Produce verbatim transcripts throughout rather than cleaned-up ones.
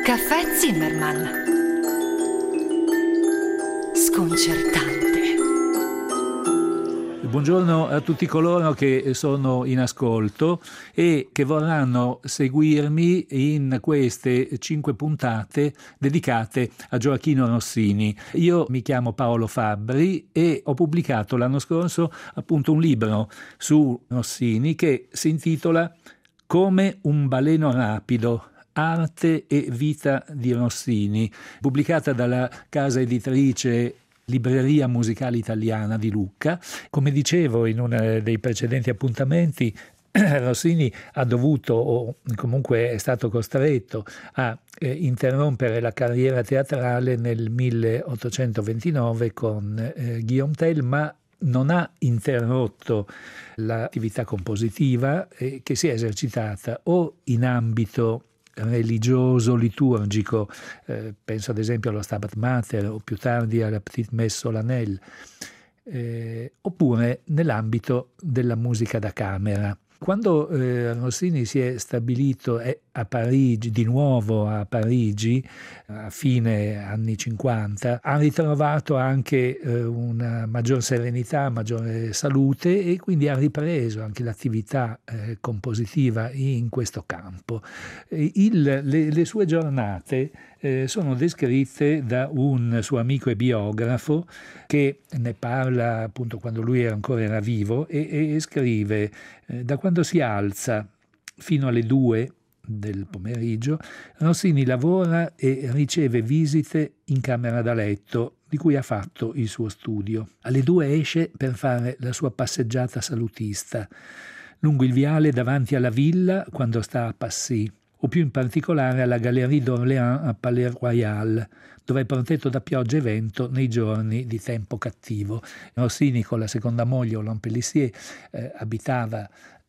Caffè Zimmermann. Sconcertante. Buongiorno a tutti coloro che sono in ascolto e che vorranno seguirmi in queste cinque puntate dedicate a Gioachino Rossini. Io mi chiamo Paolo Fabbri e ho pubblicato l'anno scorso appunto un libro su Rossini che si intitola Come un baleno rapido. Arte e vita di Rossini, pubblicata dalla casa editrice Libreria Musicale Italiana di Lucca. Come dicevo in uno dei precedenti appuntamenti, Rossini ha dovuto, o comunque è stato costretto, a eh, interrompere la carriera teatrale nel milleottocentoventinove con eh, Guillaume Tell, ma non ha interrotto l'attività compositiva eh, che si è esercitata o in ambito religioso, liturgico, eh, penso ad esempio allo Stabat Mater o più tardi alla Petite Messe Solennelle, eh, oppure nell'ambito della musica da camera. Quando eh, Rossini si è stabilito a Parigi, di nuovo a Parigi, a fine anni cinquanta, ha ritrovato anche eh, una maggior serenità, maggiore salute e quindi ha ripreso anche l'attività eh, compositiva in questo campo. Il, le, le sue giornate eh, sono descritte da un suo amico e biografo che ne parla appunto quando lui era ancora era vivo e, e scrive eh, da quando si alza fino alle due del pomeriggio, Rossini lavora e riceve visite in camera da letto, di cui ha fatto il suo studio. Alle due esce per fare la sua passeggiata salutista, lungo il viale davanti alla villa quando sta a Passy, o più in particolare alla Galerie d'Orléans a Palais Royal, dove è protetto da pioggia e vento nei giorni di tempo cattivo. Rossini con la seconda moglie, Olympe Pélissier, eh, abitava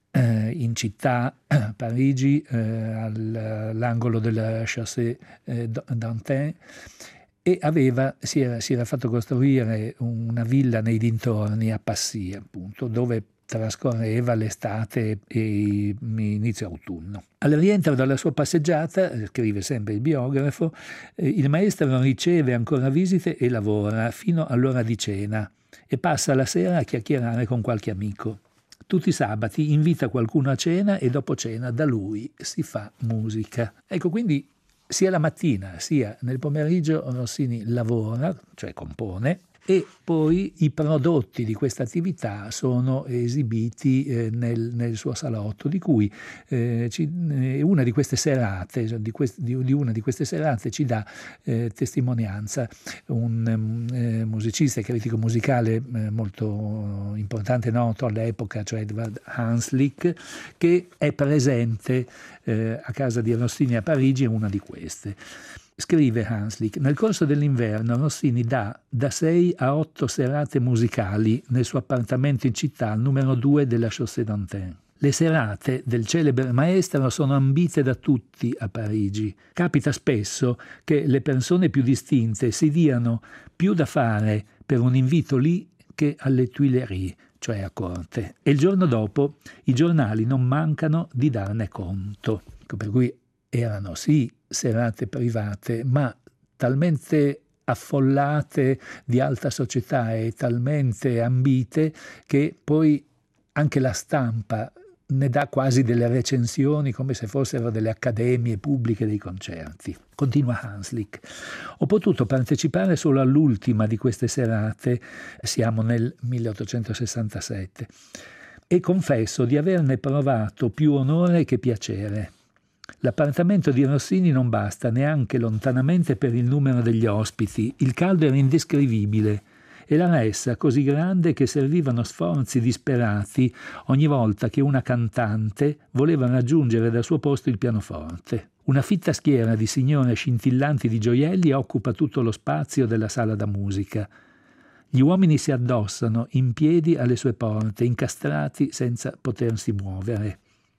in città, a Parigi, eh, all'angolo della Chaussée eh, d'Antin, e aveva, si, era, si era fatto costruire una villa nei dintorni a Passy, appunto, dove trascorreva l'estate e inizio autunno. Al rientro dalla sua passeggiata, scrive sempre il biografo, eh, il maestro riceve ancora visite e lavora fino all'ora di cena e passa la sera a chiacchierare con qualche amico. Tutti i sabati invita qualcuno a cena e dopo cena da lui si fa musica. Ecco, quindi sia la mattina sia nel pomeriggio Rossini lavora, cioè compone, e poi i prodotti di questa attività sono esibiti eh, nel, nel suo salotto, di cui eh, ci, eh, una di queste serate, di, quest, di, di una di queste serate ci dà eh, testimonianza un eh, musicista e critico musicale eh, molto importante, noto all'epoca, cioè Edward Hanslick, che è presente eh, a casa di Rossini a Parigi, una di queste. Scrive Hanslick: nel corso dell'inverno Rossini dà da sei a otto serate musicali nel suo appartamento in città al numero due della Chaussée d'Antin. Le serate del celebre maestro sono ambite da tutti a Parigi. Capita spesso che le persone più distinte si diano più da fare per un invito lì che alle Tuileries, cioè a corte, e il giorno dopo i giornali non mancano di darne conto. Ecco, per cui erano sì serate private, ma talmente affollate di alta società e talmente ambite che poi anche la stampa ne dà quasi delle recensioni come se fossero delle accademie pubbliche dei concerti. Continua Hanslick: ho potuto partecipare solo all'ultima di queste serate, siamo nel milleottocentosessantasette, e confesso di averne provato più onore che piacere. L'appartamento di Rossini non basta neanche lontanamente per il numero degli ospiti, il caldo era indescrivibile e la ressa così grande che servivano sforzi disperati ogni volta che una cantante voleva raggiungere dal suo posto il pianoforte. Una fitta schiera di signore scintillanti di gioielli occupa tutto lo spazio della sala da musica. Gli uomini si addossano in piedi alle sue porte, incastrati senza potersi muovere.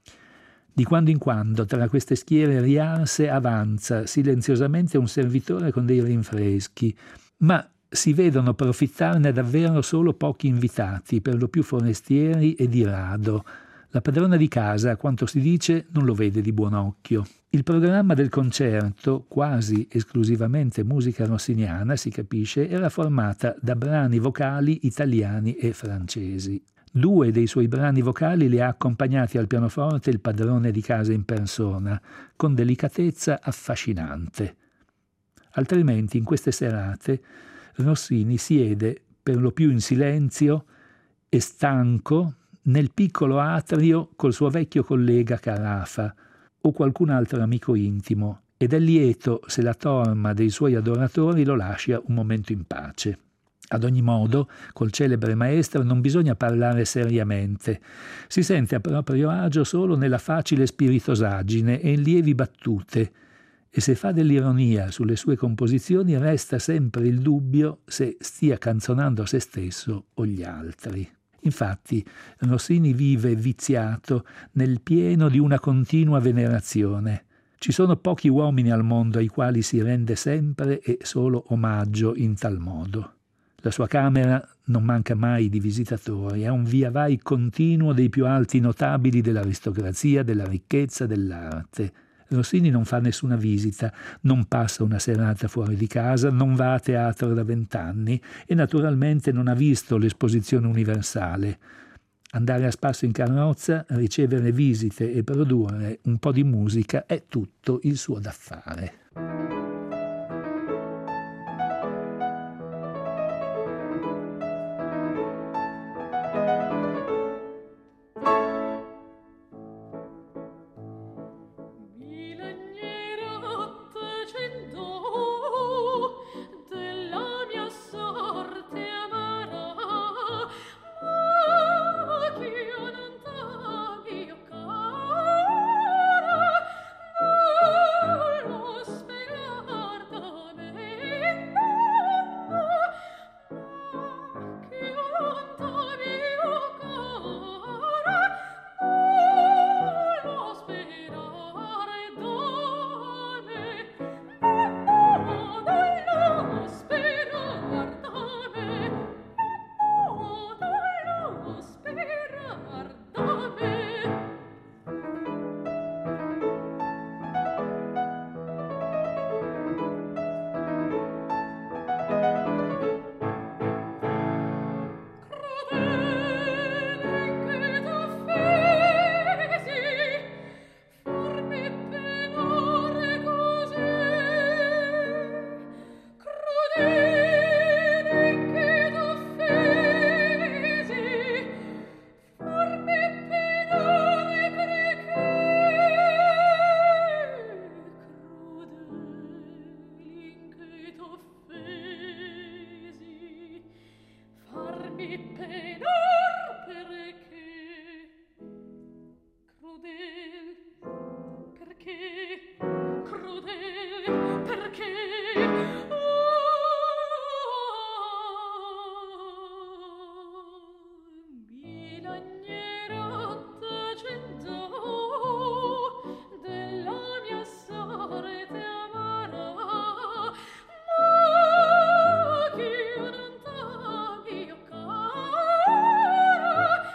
Di quando in quando tra queste schiere riarse avanza silenziosamente un servitore con dei rinfreschi, ma si vedono profittarne davvero solo pochi invitati, per lo più forestieri e di rado. La padrona di casa, a quanto si dice, non lo vede di buon occhio. Il programma del concerto, quasi esclusivamente musica rossiniana, si capisce, era formata da brani vocali italiani e francesi. Due dei suoi brani vocali li ha accompagnati al pianoforte il padrone di casa in persona, con delicatezza affascinante. Altrimenti, in queste serate, Rossini siede per lo più in silenzio e stanco nel piccolo atrio col suo vecchio collega Carafa o qualcun altro amico intimo, ed è lieto se la torma dei suoi adoratori lo lascia un momento in pace. Ad ogni modo, col celebre maestro non bisogna parlare seriamente. Si sente a proprio agio solo nella facile spiritosaggine e in lievi battute, e se fa dell'ironia sulle sue composizioni resta sempre il dubbio se stia canzonando se stesso o gli altri. Infatti, Rossini vive viziato nel pieno di una continua venerazione. Ci sono pochi uomini al mondo ai quali si rende sempre e solo omaggio in tal modo. La sua camera non manca mai di visitatori, è un via vai continuo dei più alti notabili dell'aristocrazia, della ricchezza, dell'arte. Rossini non fa nessuna visita, non passa una serata fuori di casa, non va a teatro da vent'anni e naturalmente non ha visto l'esposizione universale. Andare a spasso in carrozza, ricevere visite e produrre un po' di musica è tutto il suo d'affare.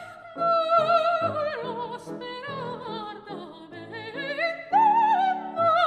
Sperar da me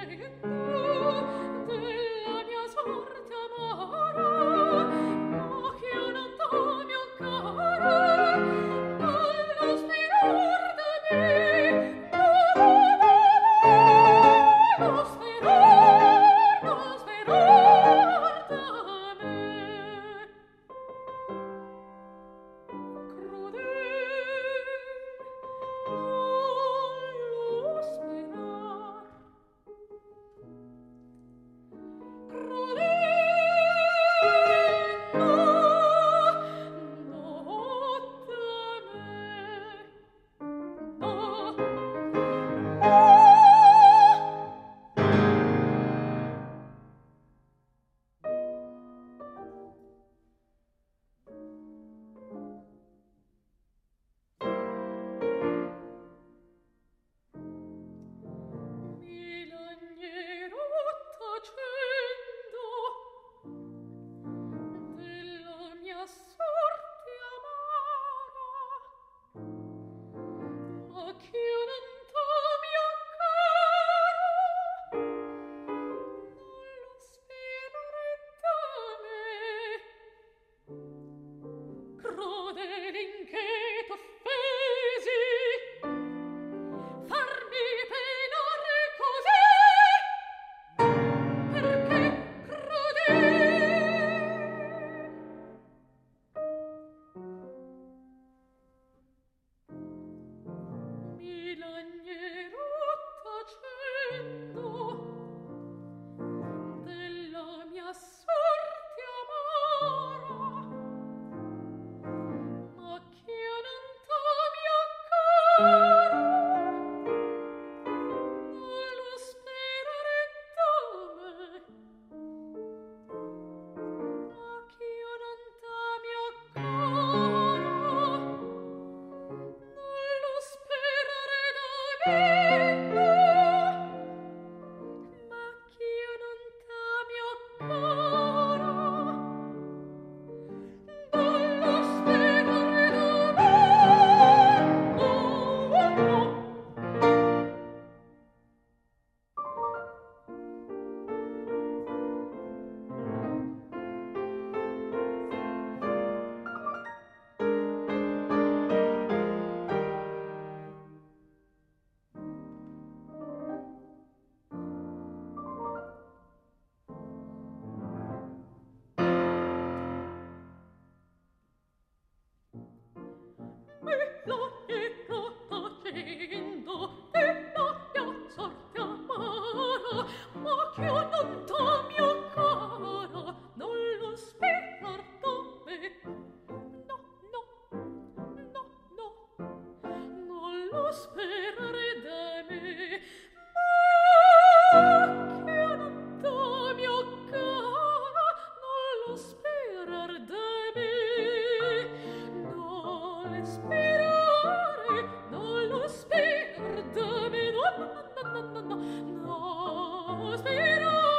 No, spero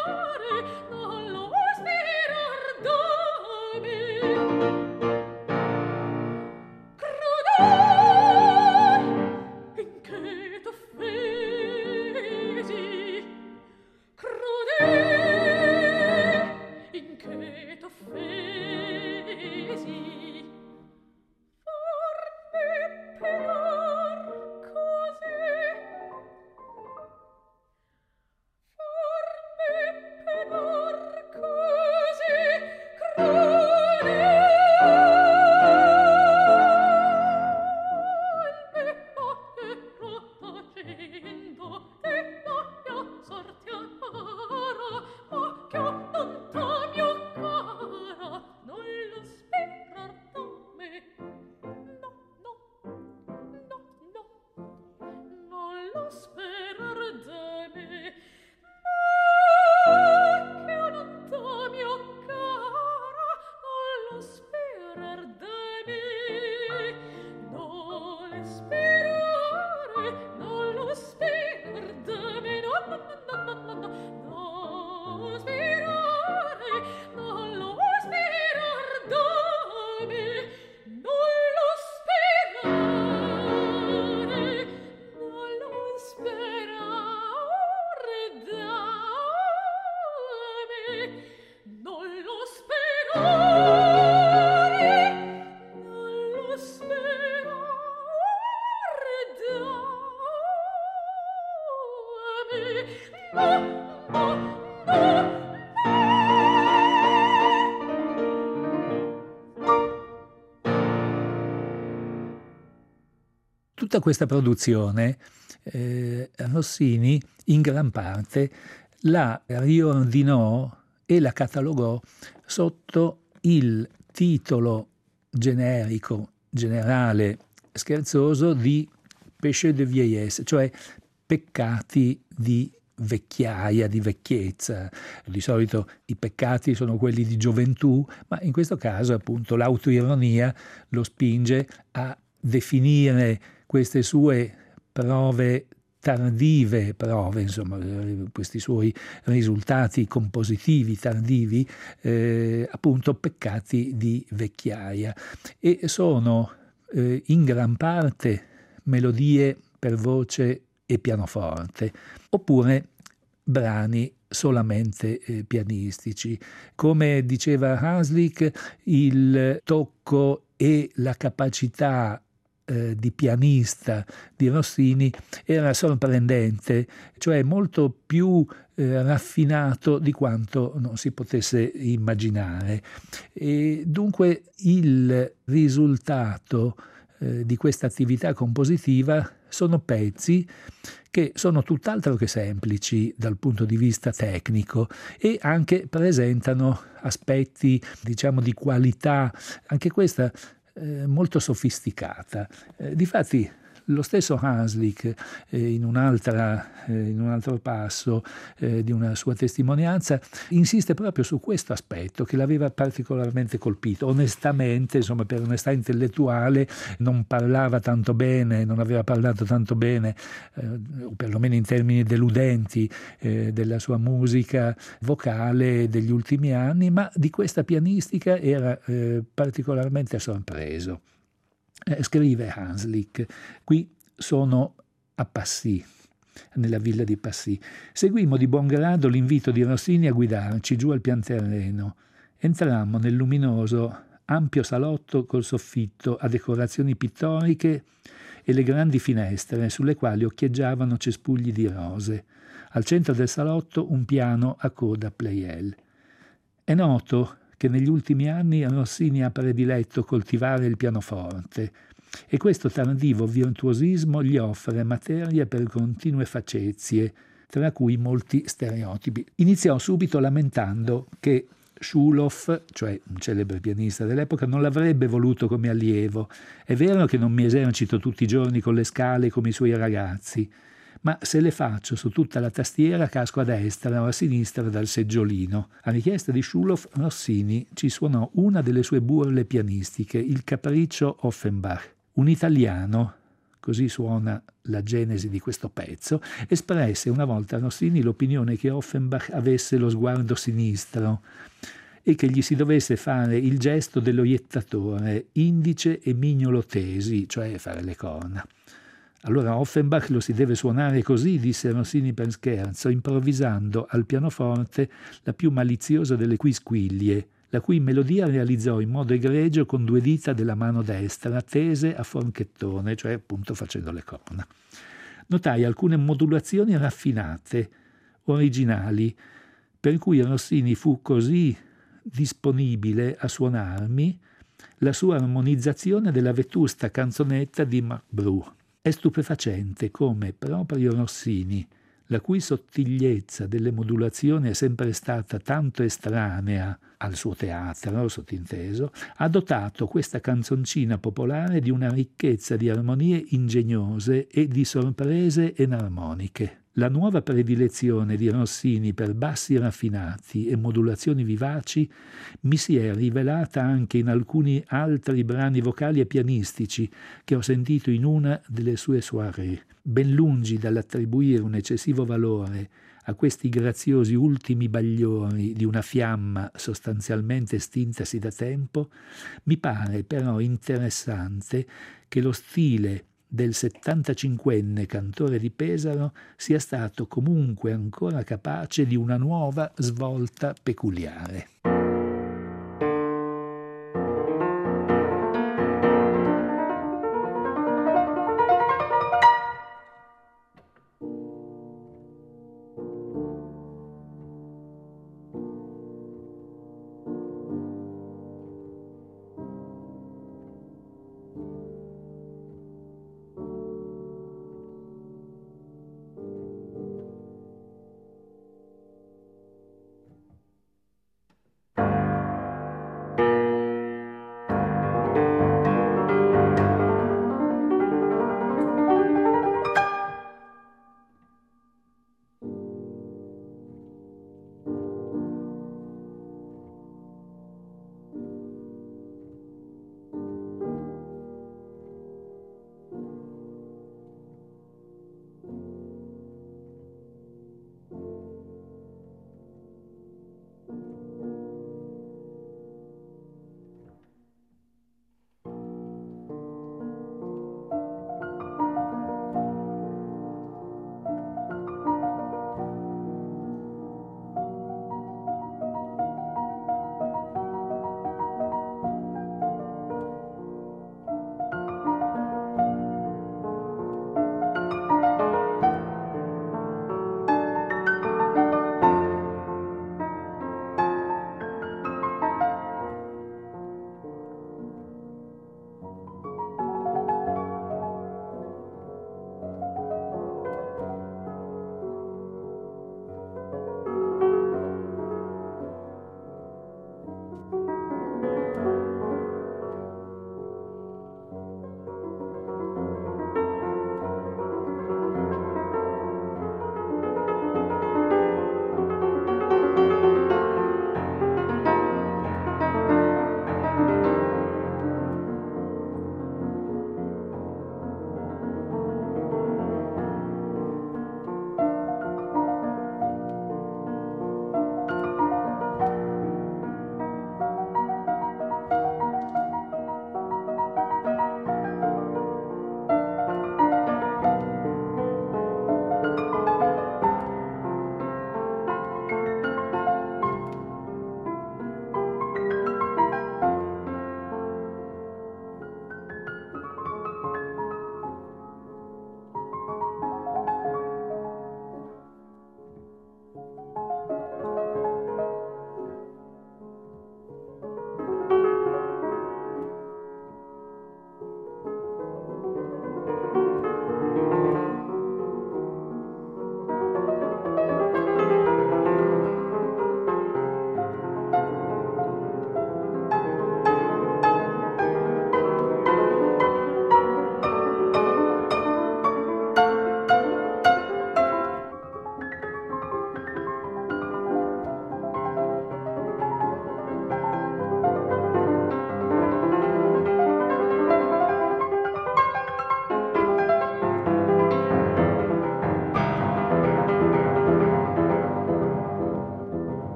non lo sperare, non lo sperare da me, no, no, no. Tutta questa produzione eh, Rossini in gran parte la riordinò e la catalogò sotto il titolo generico, generale, scherzoso di péché de vieillesse, cioè peccati di vecchiaia, di vecchiezza. Di solito i peccati sono quelli di gioventù, ma in questo caso appunto l'autoironia lo spinge a definire queste sue prove tardive, prove, insomma, questi suoi risultati compositivi tardivi, eh, appunto peccati di vecchiaia. E sono eh, in gran parte melodie per voce e pianoforte, oppure brani solamente eh, pianistici. Come diceva Hanslick, il tocco e la capacità eh, di pianista di Rossini era sorprendente, cioè molto più eh, raffinato di quanto non si potesse immaginare. E dunque il risultato eh, di questa attività compositiva sono pezzi che sono tutt'altro che semplici dal punto di vista tecnico e anche presentano aspetti, diciamo, di qualità, anche questa eh, molto sofisticata. Eh, difatti lo stesso Hanslick eh, in, un'altra, eh, in un altro passo eh, di una sua testimonianza insiste proprio su questo aspetto che l'aveva particolarmente colpito. Onestamente, insomma, per onestà intellettuale non parlava tanto bene, non aveva parlato tanto bene, eh, o perlomeno in termini deludenti, eh, della sua musica vocale degli ultimi anni, ma di questa pianistica era eh, particolarmente sorpreso. Eh, scrive Hanslick: qui sono a Passy, nella villa di Passy. Seguimmo di buon grado l'invito di Rossini a guidarci giù al pian terreno. Entrammo nel luminoso, ampio salotto col soffitto a decorazioni pittoriche e le grandi finestre sulle quali occhieggiavano cespugli di rose. Al centro del salotto un piano a coda Pleyel. È noto che negli ultimi anni Rossini ha prediletto coltivare il pianoforte e questo tardivo virtuosismo gli offre materia per continue facezie, tra cui molti stereotipi. Iniziò subito lamentando che Schulhoff, cioè un celebre pianista dell'epoca, non l'avrebbe voluto come allievo. È vero che non mi esercito tutti i giorni con le scale come i suoi ragazzi, ma se le faccio su tutta la tastiera casco a destra o a sinistra dal seggiolino. A richiesta di Schulhoff, Rossini ci suonò una delle sue burle pianistiche, il Capriccio Offenbach. Un italiano, così suona la genesi di questo pezzo, espresse una volta a Rossini l'opinione che Offenbach avesse lo sguardo sinistro e che gli si dovesse fare il gesto dello iettatore, indice e mignolo tesi, cioè fare le corna. Allora Offenbach lo si deve suonare così, disse Rossini per scherzo, improvvisando al pianoforte la più maliziosa delle quisquiglie, la cui melodia realizzò in modo egregio con due dita della mano destra, tese a forchettone, cioè appunto facendo le corna. Notai alcune modulazioni raffinate, originali, per cui Rossini fu così disponibile a suonarmi la sua armonizzazione della vetusta canzonetta di Marc Brou. È stupefacente come proprio Rossini, la cui sottigliezza delle modulazioni è sempre stata tanto estranea al suo teatro, sottinteso, ha dotato questa canzoncina popolare di una ricchezza di armonie ingegnose e di sorprese enarmoniche. La nuova predilezione di Rossini per bassi raffinati e modulazioni vivaci mi si è rivelata anche in alcuni altri brani vocali e pianistici che ho sentito in una delle sue soirée. Ben lungi dall'attribuire un eccessivo valore a questi graziosi ultimi bagliori di una fiamma sostanzialmente estintasi da tempo, mi pare però interessante che lo stile del settantacinquenne cantore di Pesaro sia stato comunque ancora capace di una nuova svolta peculiare.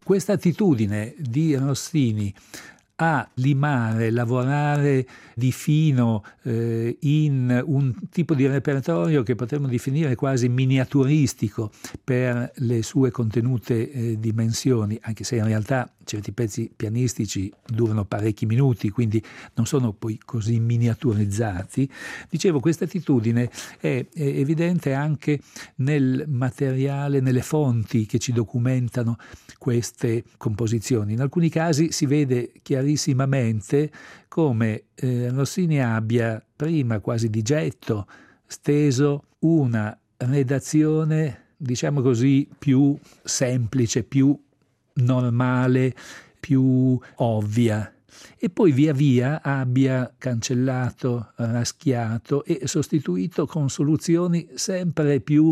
Questa attitudine di Rossini a limare, lavorare di fino eh, in un tipo di repertorio che potremmo definire quasi miniaturistico per le sue contenute eh, dimensioni, anche se in realtà certi pezzi pianistici durano parecchi minuti, quindi non sono poi così miniaturizzati. Dicevo, questa attitudine è, è evidente anche nel materiale, nelle fonti che ci documentano queste composizioni. In alcuni casi si vede chiarissimamente come eh, Rossini abbia prima quasi di getto steso una redazione, diciamo così, più semplice, più normale, più ovvia, e poi via via abbia cancellato, raschiato e sostituito con soluzioni sempre più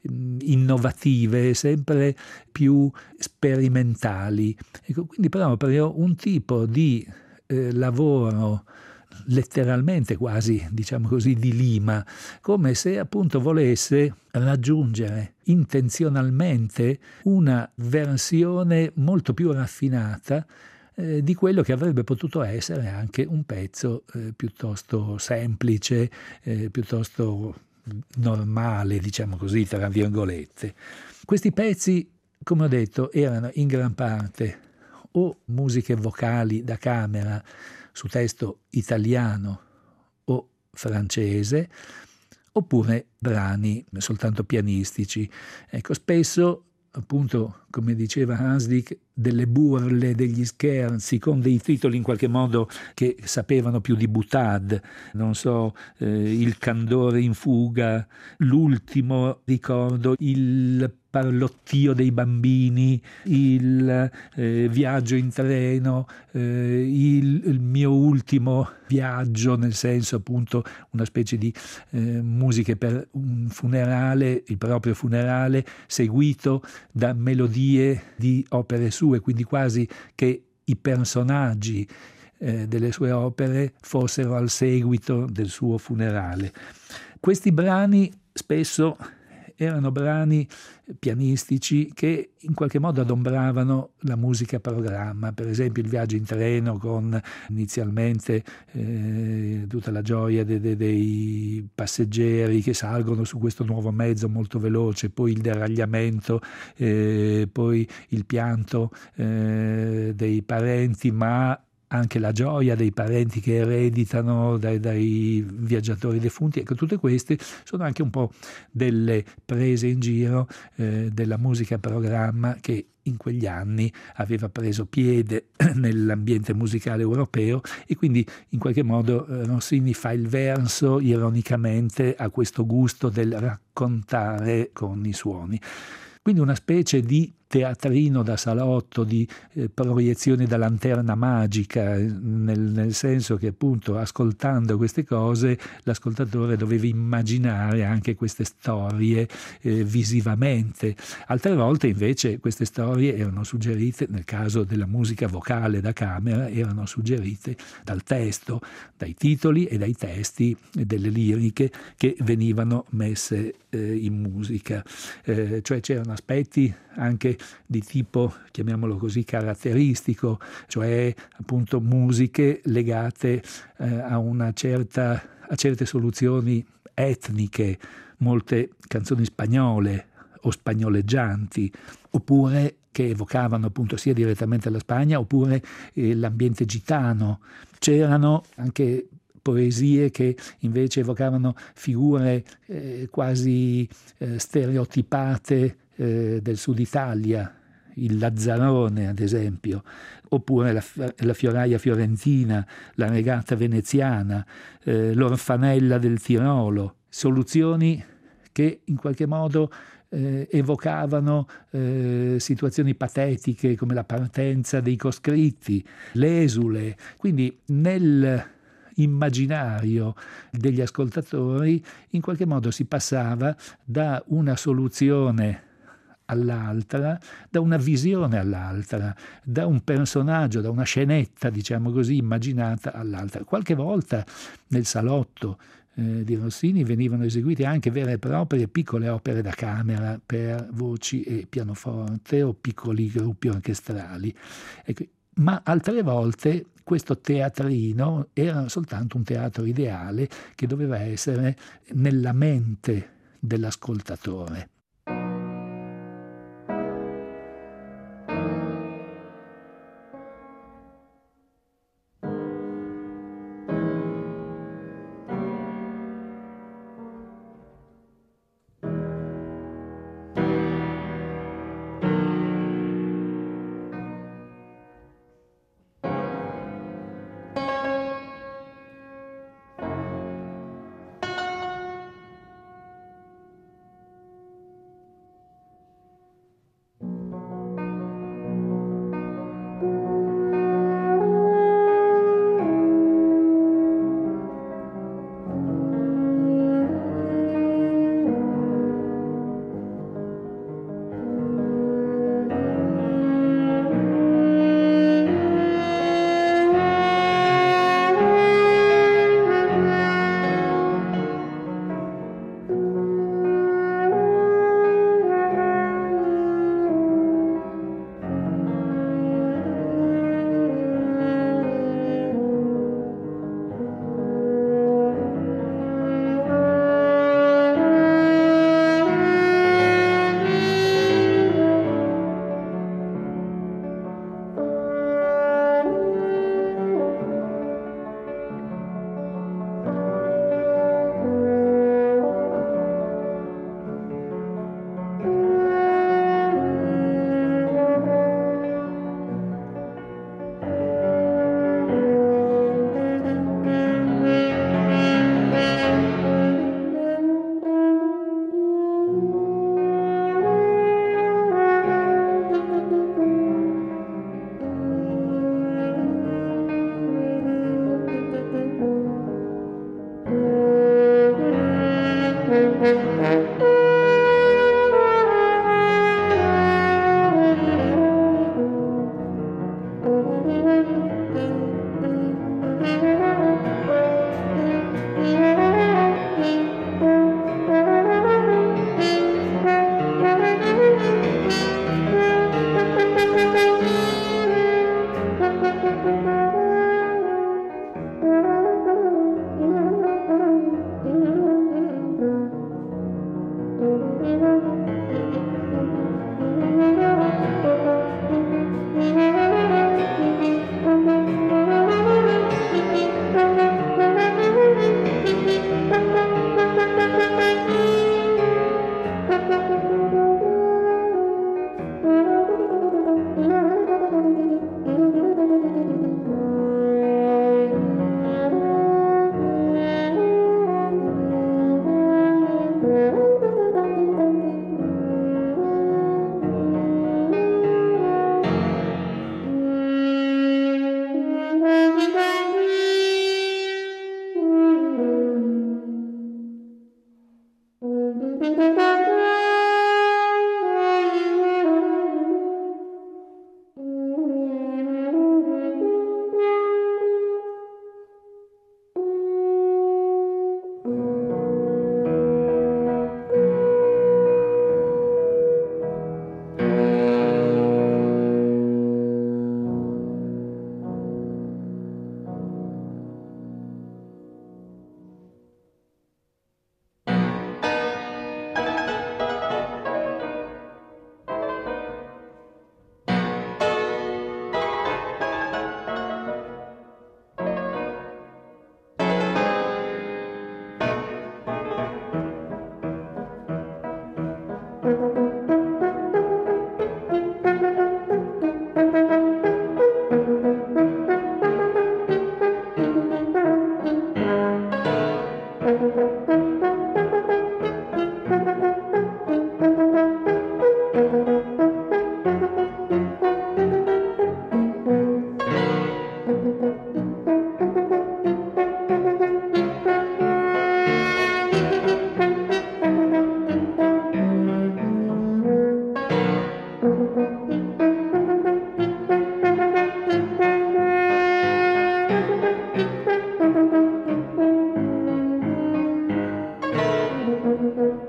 innovative, sempre più sperimentali. Ecco, quindi proprio un tipo di eh, lavoro letteralmente quasi, diciamo così, di lima, come se appunto volesse raggiungere intenzionalmente una versione molto più raffinata eh, di quello che avrebbe potuto essere anche un pezzo eh, piuttosto semplice, eh, piuttosto normale, diciamo così, tra virgolette. Questi pezzi, come ho detto, erano in gran parte o musiche vocali da camera su testo italiano o francese, oppure brani soltanto pianistici. Ecco, spesso, appunto, come diceva Hanslick, delle burle, degli scherzi con dei titoli in qualche modo che sapevano più di boutade, non so, eh, Il candore in fuga, l'ultimo ricordo, il parlottio dei bambini, il eh, viaggio in treno, eh, il, il mio ultimo viaggio, nel senso appunto una specie di eh, musiche per un funerale, il proprio funerale, seguito da melodie di opere sue, quindi quasi che i personaggi eh, delle sue opere fossero al seguito del suo funerale. Questi brani spesso erano brani pianistici che in qualche modo adombravano la musica a programma, per esempio Il viaggio in treno con inizialmente eh, tutta la gioia de, de, dei passeggeri che salgono su questo nuovo mezzo molto veloce, poi il deragliamento, eh, poi il pianto eh, dei parenti, ma anche la gioia dei parenti che ereditano dai, dai viaggiatori defunti. Ecco, tutte queste sono anche un po' delle prese in giro eh, della musica a programma che in quegli anni aveva preso piede nell'ambiente musicale europeo, e quindi in qualche modo eh, Rossini fa il verso ironicamente a questo gusto del raccontare con i suoni. Quindi una specie di teatrino da salotto, di eh, proiezione da lanterna magica, nel, nel senso che appunto ascoltando queste cose l'ascoltatore doveva immaginare anche queste storie eh, visivamente. Altre volte invece queste storie erano suggerite, nel caso della musica vocale da camera, erano suggerite dal testo, dai titoli e dai testi delle liriche che venivano messe eh, in musica. Eh, cioè c'erano aspetti anche di tipo, chiamiamolo così, caratteristico, cioè appunto musiche legate eh, a una certa, a certe soluzioni etniche, molte canzoni spagnole o spagnoleggianti, oppure che evocavano appunto sia direttamente la Spagna oppure eh, l'ambiente gitano. C'erano anche poesie che invece evocavano figure eh, quasi eh, stereotipate eh, del sud Italia, il Lazzarone ad esempio, oppure la, la fioraia fiorentina, la regata veneziana, eh, l'orfanella del Tirolo, soluzioni che in qualche modo eh, evocavano eh, situazioni patetiche come la partenza dei coscritti, l'esule. Quindi nel immaginario degli ascoltatori in qualche modo si passava da una soluzione all'altra, da una visione all'altra, da un personaggio, da una scenetta, diciamo così, immaginata all'altra. Qualche volta nel salotto eh, di Rossini venivano eseguite anche vere e proprie piccole opere da camera per voci e pianoforte o piccoli gruppi orchestrali. Ecco, ma altre volte questo teatrino era soltanto un teatro ideale che doveva essere nella mente dell'ascoltatore.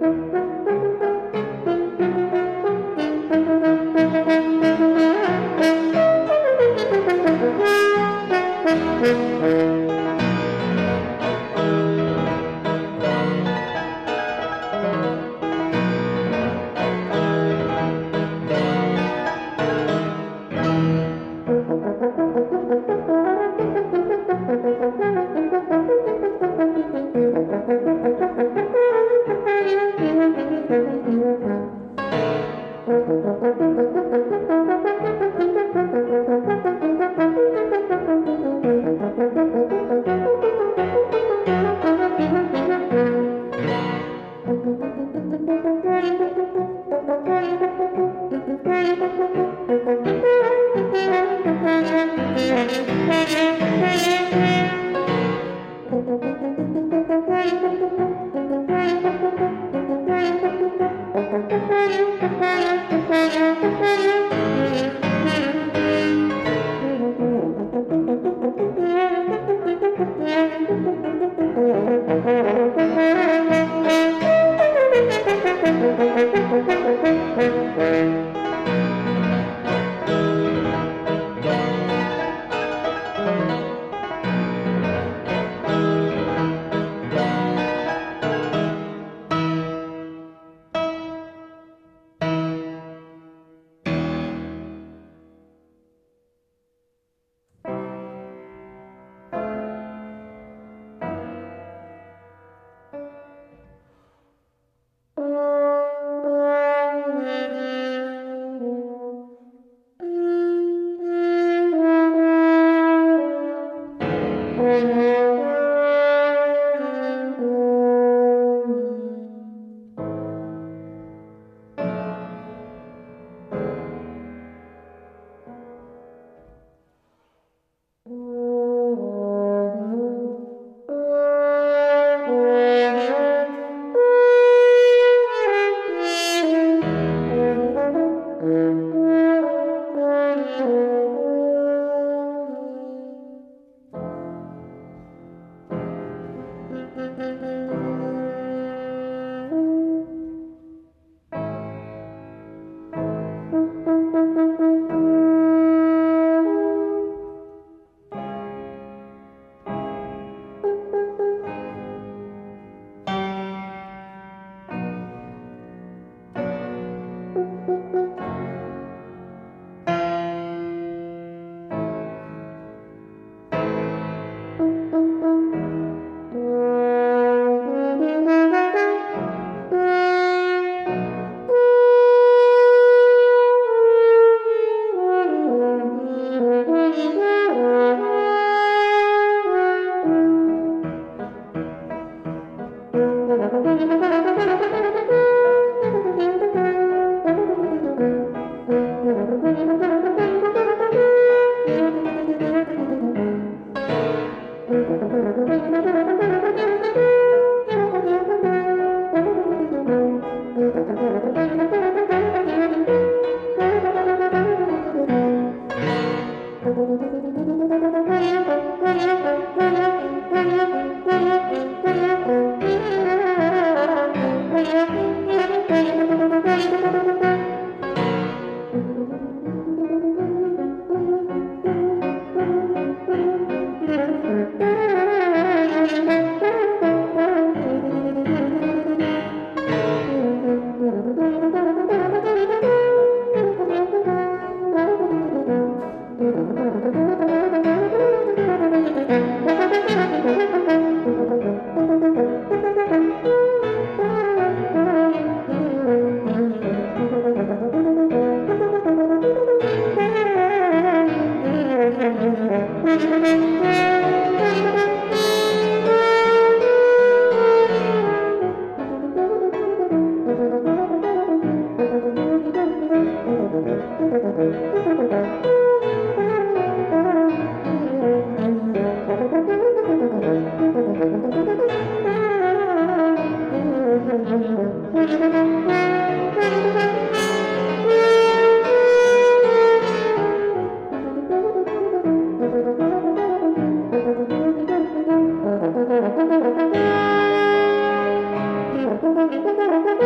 Thank you.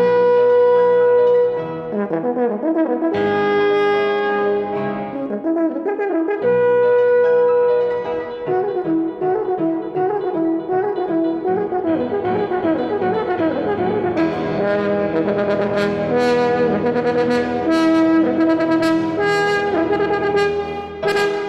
Thank you.